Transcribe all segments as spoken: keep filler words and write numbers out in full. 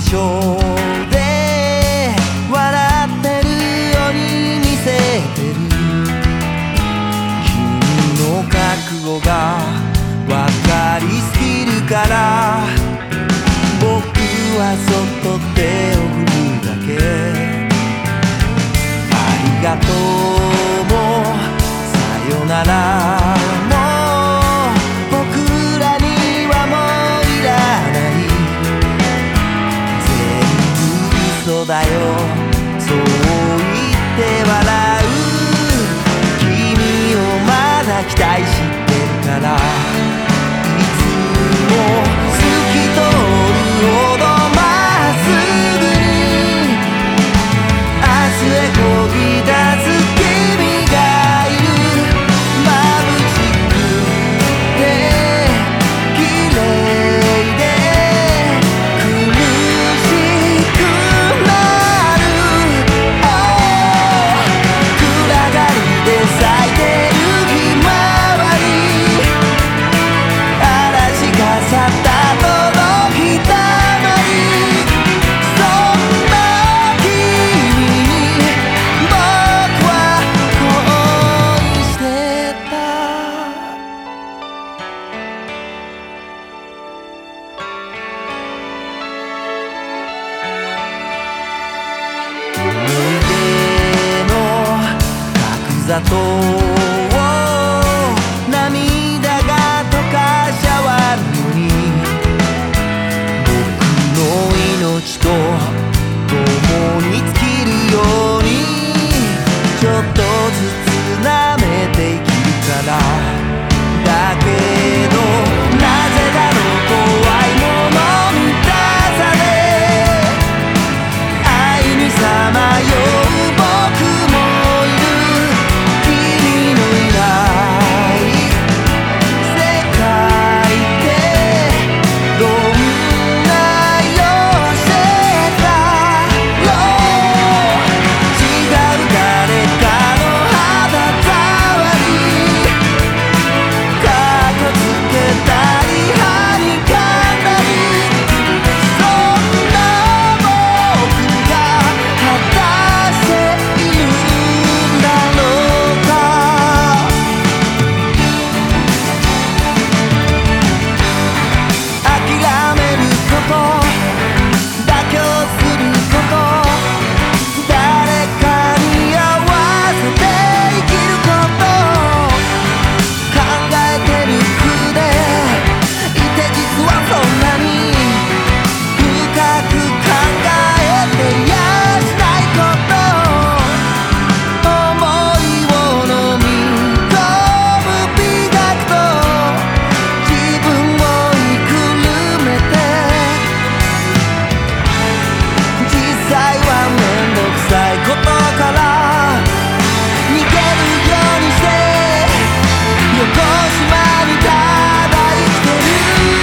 粧で笑ってるように見せてる。君の覚悟が分かりすぎるから僕はそっと手を振るだけ。ありがとうもさよならも僕らにはもういらない。全部嘘だよそう言って笑う。君をまだ期待してるからいつも透き通るほどまっすぐに明日へこぎ出す君がいる。眩しくて綺麗で苦しくなる。暗がりで咲いてるひまわり嵐が去った届きたまり。そんな君に僕は恋してた。思い出の角砂糖を涙が溶かし合わぬように僕の命と共に尽きるようにちょっとずつ舐めて生きるから。だけどなぜだろう怖いもの見たさで愛にさまよう僕もいる。君のいない世界ってどんな色してたろう。違う誰かの肌触りかっこつけたりはにかんだりそんな僕が果たしているんだろうか。諦めること妥協すること誰かに合わせて生きること考えてるふうでいて実はそんなに深く考えてやしないこと思いを飲み込む美学と自分をいくるめて実際はめんどくさいことから逃げるようにして横島にただ生きてる。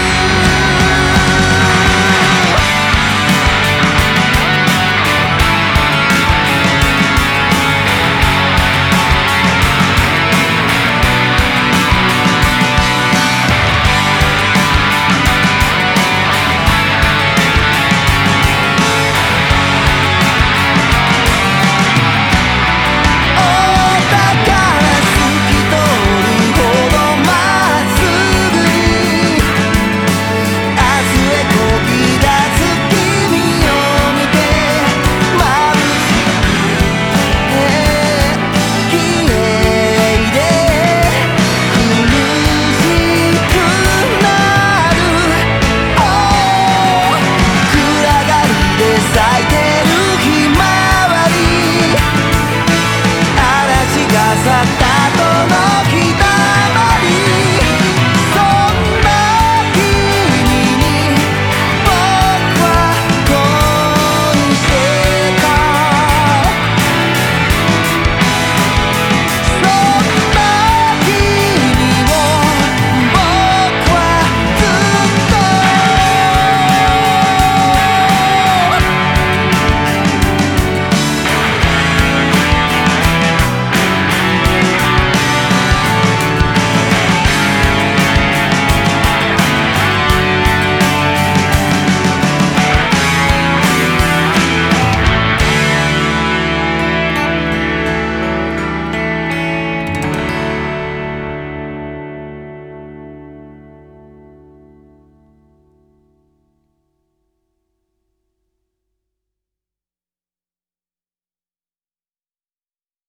だから透き通るほどまっすぐに明日へこぎ出す君を見て眩しくて綺麗で苦しくなる。暗がりで咲いてるひまわり嵐が去った後の